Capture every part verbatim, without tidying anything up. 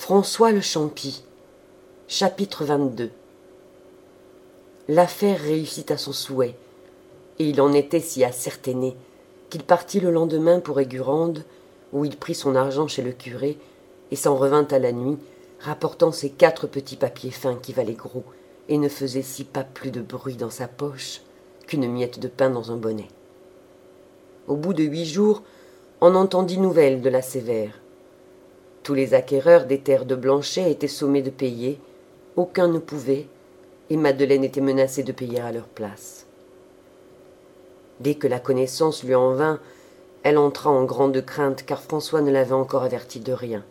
François le Champi, chapitre vingt-deux. L'affaire réussit à son souhait, et il en était si ascertainé qu'il partit le lendemain pour Aigurande, où il prit son argent chez le curé, et s'en revint à la nuit, rapportant ses quatre petits papiers fins qui valaient gros, et ne faisaient si pas plus de bruit dans sa poche qu'une miette de pain dans un bonnet. Au bout de huit jours, on entendit nouvelle de la Sévère. Tous les acquéreurs des terres de Blanchet étaient sommés de payer, aucun ne pouvait, et Madeleine était menacée de payer à leur place. Dès que la connaissance lui en vint, elle entra en grande crainte, car François ne l'avait encore avertie de rien.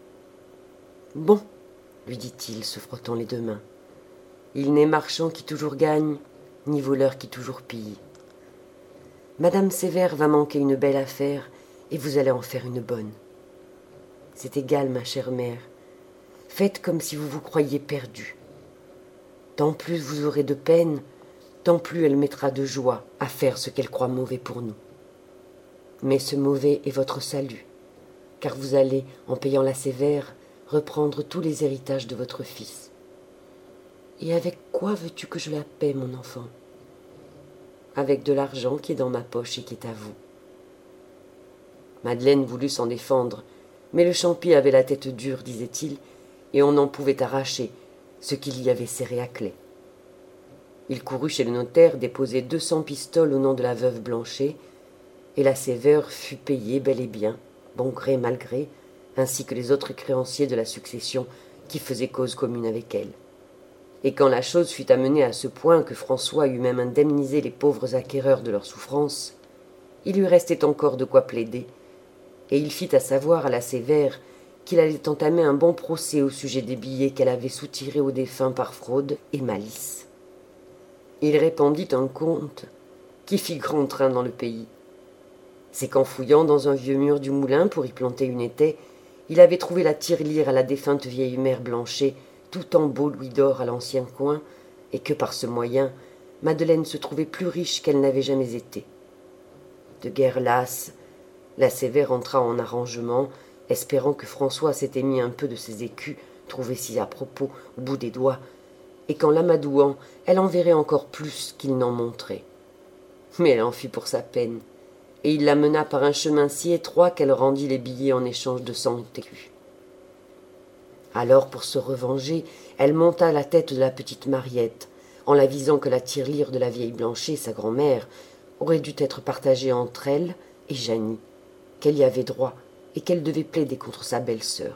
« Bon, lui dit-il, se frottant les deux mains, il n'est marchand qui toujours gagne, ni voleur qui toujours pille. Madame Sévère va manquer une belle affaire, et vous allez en faire une bonne. C'est égal, ma chère mère. Faites comme si vous vous croyiez perdue. Tant plus vous aurez de peine, tant plus elle mettra de joie à faire ce qu'elle croit mauvais pour nous. Mais ce mauvais est votre salut, car vous allez, en payant la Sévère, reprendre tous les héritages de votre fils. Et avec quoi veux-tu que je la paie, mon enfant ? Avec de l'argent qui est dans ma poche et qui est à vous. » Madeleine voulut s'en défendre, mais le Champi avait la tête dure, disait-il, et on n'en pouvait arracher ce qu'il y avait serré à clef. Il courut chez le notaire déposer deux cents pistoles au nom de la veuve Blanchet, et la Sévère fut payée bel et bien, bon gré mal gré, ainsi que les autres créanciers de la succession qui faisaient cause commune avec elle. Et quand la chose fut amenée à ce point que François eut même indemnisé les pauvres acquéreurs de leurs souffrances, il lui restait encore de quoi plaider, et il fit à savoir à la Sévère qu'il allait entamer un bon procès au sujet des billets qu'elle avait soutirés au défunt par fraude et malice. Il répandit un conte qui fit grand train dans le pays. C'est qu'en fouillant dans un vieux mur du moulin pour y planter une étaie, il avait trouvé la tirelire à la défunte vieille mère Blanchet, tout en beau louis d'or à l'ancien coin, et que par ce moyen, Madeleine se trouvait plus riche qu'elle n'avait jamais été. De guerre lasse, la Sévère entra en arrangement, espérant que François s'était mis un peu de ses écus, trouvés si à propos au bout des doigts, et qu'en l'amadouant, elle en verrait encore plus qu'il n'en montrait. Mais elle en fit pour sa peine, et il la mena par un chemin si étroit qu'elle rendit les billets en échange de cent écus. Alors, pour se revenger, elle monta à la tête de la petite Mariette, en l'avisant que la tirelire de la vieille Blanchet, sa grand-mère, aurait dû être partagée entre elle et Janie, qu'elle y avait droit et qu'elle devait plaider contre sa belle-sœur.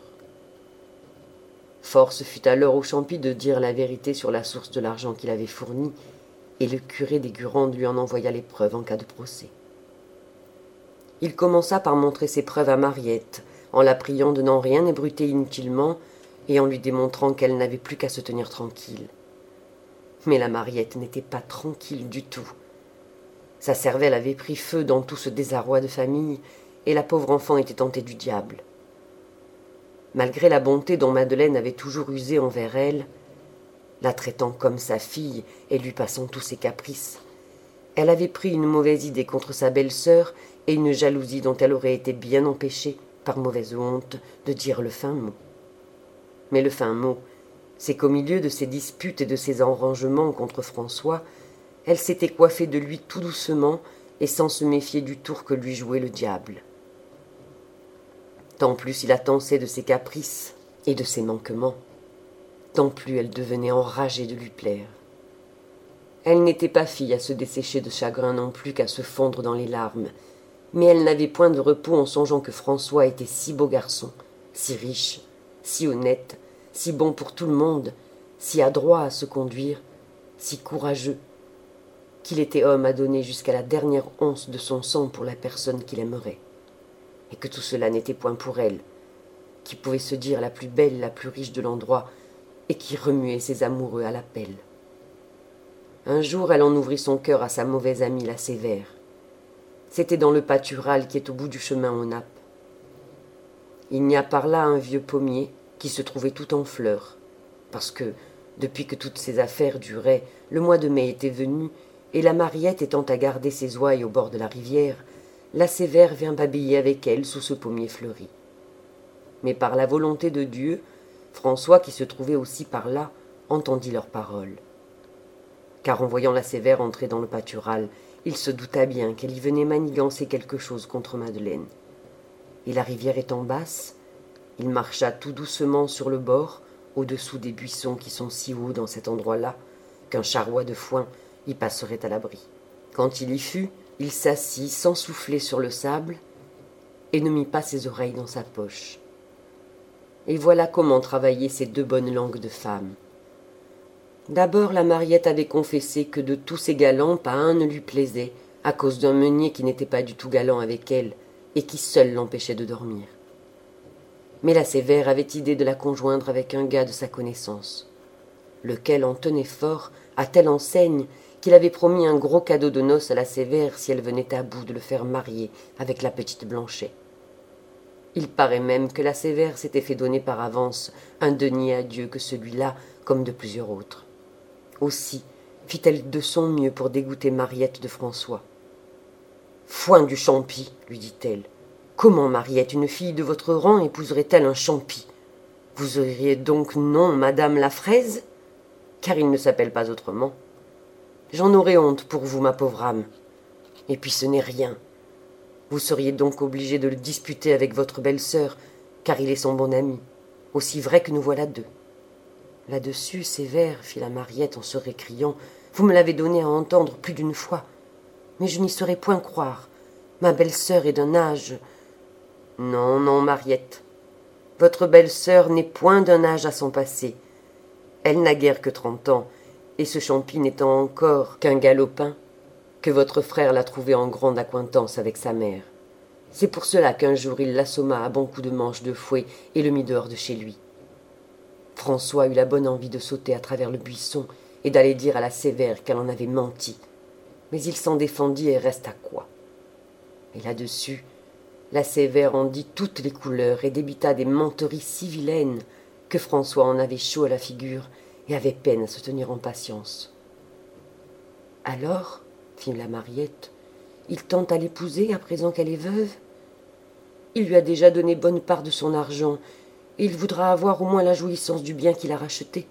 Force fut alors au Champi de dire la vérité sur la source de l'argent qu'il avait fourni, et le curé d'Aigurande lui en envoya les preuves en cas de procès. Il commença par montrer ses preuves à Mariette, en la priant de n'en rien ébruiter inutilement et en lui démontrant qu'elle n'avait plus qu'à se tenir tranquille. Mais la Mariette n'était pas tranquille du tout. Sa cervelle avait pris feu dans tout ce désarroi de famille, et la pauvre enfant était tentée du diable. Malgré la bonté dont Madeleine avait toujours usé envers elle, la traitant comme sa fille et lui passant tous ses caprices, elle avait pris une mauvaise idée contre sa belle-sœur et une jalousie dont elle aurait été bien empêchée, par mauvaise honte, de dire le fin mot. Mais le fin mot, c'est qu'au milieu de ses disputes et de ses enrangements contre François, elle s'était coiffée de lui tout doucement et sans se méfier du tour que lui jouait le diable. Tant plus il attensait de ses caprices et de ses manquements, tant plus elle devenait enragée de lui plaire. Elle n'était pas fille à se dessécher de chagrin non plus qu'à se fondre dans les larmes, mais elle n'avait point de repos en songeant que François était si beau garçon, si riche, si honnête, si bon pour tout le monde, si adroit à se conduire, si courageux, qu'il était homme à donner jusqu'à la dernière once de son sang pour la personne qu'il aimerait, et que tout cela n'était point pour elle, qui pouvait se dire la plus belle, la plus riche de l'endroit, et qui remuait ses amoureux à la pelle. Un jour, elle en ouvrit son cœur à sa mauvaise amie, la Sévère. C'était dans le pâtural qui est au bout du chemin aux Nappes. Il n'y a par là un vieux pommier qui se trouvait tout en fleurs, parce que, depuis que toutes ces affaires duraient, le mois de mai était venu, et la Mariette étant à garder ses ouailles au bord de la rivière, la Sévère vint babiller avec elle sous ce pommier fleuri. Mais par la volonté de Dieu, François, qui se trouvait aussi par là, entendit leurs paroles. Car en voyant la Sévère entrer dans le pâtural, il se douta bien qu'elle y venait manigancer quelque chose contre Madeleine. Et la rivière étant basse, il marcha tout doucement sur le bord, au-dessous des buissons qui sont si hauts dans cet endroit-là, qu'un charroi de foin y passerait à l'abri. Quand il y fut, il s'assit sans souffler sur le sable, et ne mit pas ses oreilles dans sa poche. Et voilà comment travaillaient ces deux bonnes langues de femme. D'abord, la Mariette avait confessé que de tous ses galants, pas un ne lui plaisait, à cause d'un meunier qui n'était pas du tout galant avec elle, et qui seul l'empêchait de dormir. Mais la Sévère avait idée de la conjoindre avec un gars de sa connaissance, lequel en tenait fort à telle enseigne qu'il avait promis un gros cadeau de noces à la Sévère si elle venait à bout de le faire marier avec la petite Blanchet. Il paraît même que la Sévère s'était fait donner par avance un denier à Dieu que celui-là, comme de plusieurs autres. Aussi fit-elle de son mieux pour dégoûter Mariette de François. « Foin du champi, lui dit-elle. Comment, Mariette, une fille de votre rang épouserait-elle un champi? Vous auriez donc nom Madame la Fraise? Car il ne s'appelle pas autrement. J'en aurais honte pour vous, ma pauvre âme. Et puis ce n'est rien. Vous seriez donc obligé de le disputer avec votre belle-sœur, car il est son bon ami, aussi vrai que nous voilà deux. » Là-dessus, Sévère, fit la Mariette en se récriant, vous me l'avez donné à entendre plus d'une fois. Mais je n'y saurais point croire. Ma belle-sœur est d'un âge... Non, non, Mariette. Votre belle-sœur n'est point d'un âge à s'en passer. Elle n'a guère que trente ans, et ce champi n'étant encore qu'un galopin, que votre frère l'a trouvé en grande accointance avec sa mère. C'est pour cela qu'un jour il l'assomma à bons coups de manche de fouet et le mit dehors de chez lui. François eut la bonne envie de sauter à travers le buisson et d'aller dire à la Sévère qu'elle en avait menti. Mais il s'en défendit et resta quoi. Et là-dessus, la Sévère en dit toutes les couleurs et débita des menteries si vilaines que François en avait chaud à la figure et avait peine à se tenir en patience. Alors, fit la Mariette, il tente à l'épouser à présent qu'elle est veuve. Il lui a déjà donné bonne part de son argent, et il voudra avoir au moins la jouissance du bien qu'il a racheté.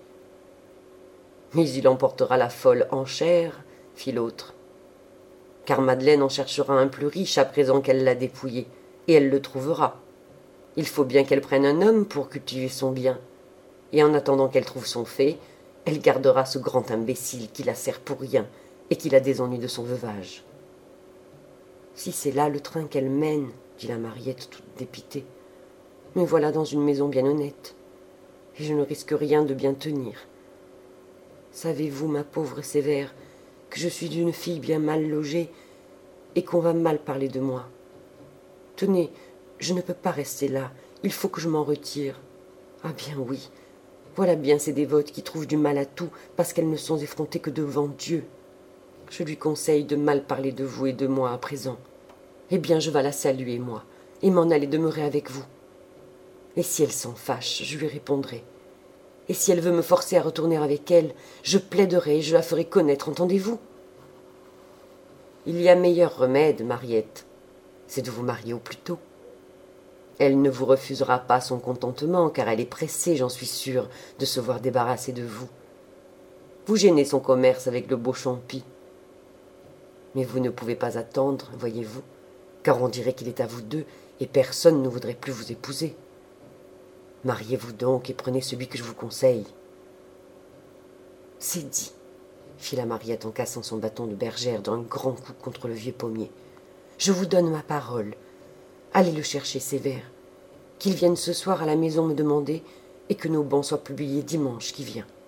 Mais il emportera la folle enchère, fit l'autre. Car Madeleine en cherchera un plus riche à présent qu'elle l'a dépouillé, et elle le trouvera. Il faut bien qu'elle prenne un homme pour cultiver son bien, et en attendant qu'elle trouve son fait, elle gardera ce grand imbécile qui la sert pour rien et qui la désennuie de son veuvage. Si c'est là le train qu'elle mène, dit la Mariette toute dépitée, me voilà dans une maison bien honnête, et je ne risque rien de bien tenir. Savez-vous, ma pauvre Sévère, que je suis une fille bien mal logée, et qu'on va mal parler de moi. Tenez, je ne peux pas rester là, il faut que je m'en retire. Ah bien oui, voilà bien ces dévotes qui trouvent du mal à tout parce qu'elles ne sont effrontées que devant Dieu. Je lui conseille de mal parler de vous et de moi à présent. Eh bien, je vas la saluer, moi, et m'en aller demeurer avec vous. Et si elle s'en fâche, je lui répondrai. Et si elle veut me forcer à retourner avec elle, je plaiderai et je la ferai connaître, entendez-vous? Il y a meilleur remède, Mariette, c'est de vous marier au plus tôt. Elle ne vous refusera pas son contentement, car elle est pressée, j'en suis sûre, de se voir débarrassée de vous. Vous gênez son commerce avec le beau champi. Mais vous ne pouvez pas attendre, voyez-vous, car on dirait qu'il est à vous deux, et personne ne voudrait plus vous épouser. Mariez-vous donc et prenez celui que je vous conseille. C'est dit, fit la Mariette en cassant son bâton de bergère d'un grand coup contre le vieux pommier. Je vous donne ma parole. Allez le chercher, Sévère, qu'il vienne ce soir à la maison me demander et que nos bans soient publiés dimanche qui vient.